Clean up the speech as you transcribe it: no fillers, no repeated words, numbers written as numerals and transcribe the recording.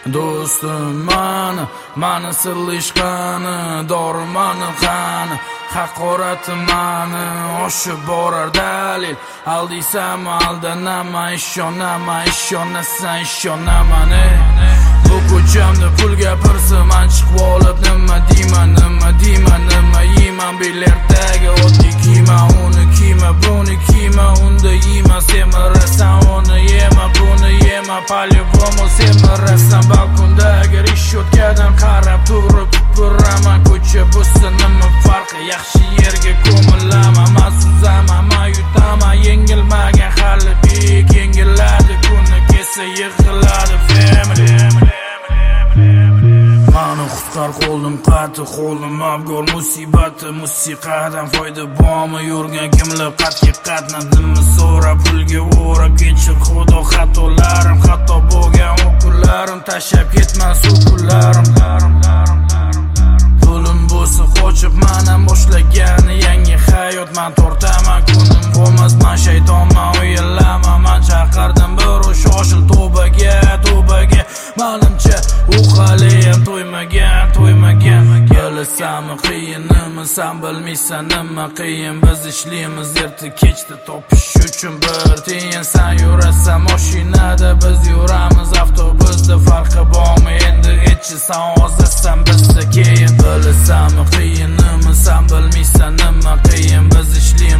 do'stim mani silishqani, dorimani qani, haqorati mani oshib borar dalil. Aldaysam aldanama, ishonnasan ishonaman. Bu ko'chamda pul gapirsam chiqib olib nima deyman, nima yeyman, biletdagi oddiy kiyma, uni kiyma, buni kiyma, unda yeyma, semirasan uni yema, buni yema, по-любому semirasan. Balkondagi rishotkadan qarab turib tupuraman, ko'cha bo'lsa nima farqi, yaxshi yerga ko'milaman, mas'uzaman, yutaman, yengilmagan hali bek yengiladi, kuni kelsa yig'iladi family. Mani qutqar qo'lim qati, qo'lim abgor musibati, musiqadan foyda bormi, yurgan kimlar qatga qatnadimmi, so'rab pulga o'rab kechir xudo xatolarim, xato bo'lgan u kunlarim, tashlab ketmas u kunlarim. Pulim bo'lsa qochib manam boshlagan yangi hayot, man tortaman kunim bo'lmasman, shaytonman, o'yinlaman, man chaqirdim bir shoshil tavbaga, manimcha u haliyam to'ymagan. Bilasanmi qiyinmi, sen bilmaysan nima qiyin, biz ishlaymiz erta kechda topish uchun bir tiyin. Sen yurasan mashinada, biz yuramiz avtobusda, farqi bormi endi etchi, sen hozirsan bizda keyin. Bilasanmi qiyinmi, sen bilmaysan nima qiyin, biz ishlaymiz